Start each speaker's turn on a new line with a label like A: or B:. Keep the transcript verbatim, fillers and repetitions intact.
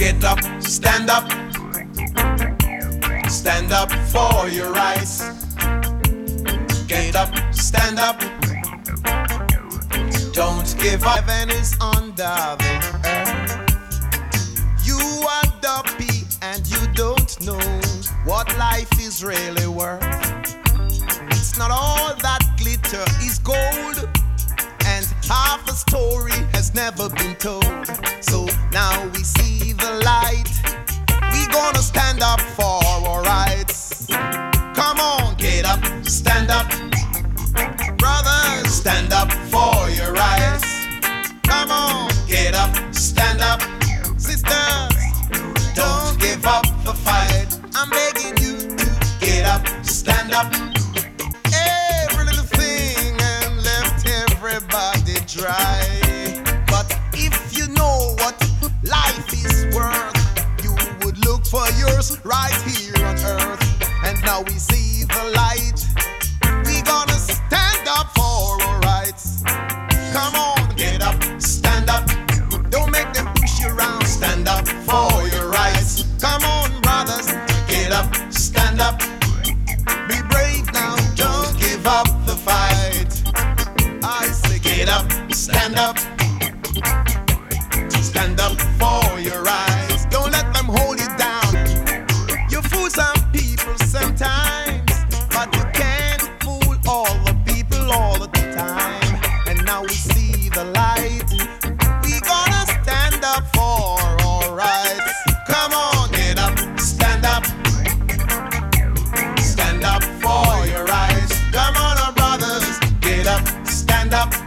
A: Get up, stand up. Stand up for your rights. Get up, stand up. Don't give up. Heaven is under the earth. You are dumpy and you don't know what life is really worth. It's not all that glitter is gold, and half a story has never been told. So now we see the light. We gonna stand up for our rights. Come on, get up, stand up. Brothers, stand up for your rights. Come on, get up, stand up. Sisters, don't give up the fight. I'm begging you to get up, stand up. Every little thing and left everybody dry. But if you know what life is worth, you would look for yours right here on earth. And now we see the light. We gonna stand up for our rights. Come on, get up, stand up. Don't make them push you around. Stand up for your rights. Come on, brothers, get up, stand up. Be brave now, don't give up the fight. I say get up, stand up. Stand up for your rights. Don't let them hold you down. You fool some people sometimes, but you can't fool all the people all the time. And now we see the light. We gonna stand up for our rights. Come on, get up, stand up. Stand up for your rights. Come on, our brothers, get up, stand up.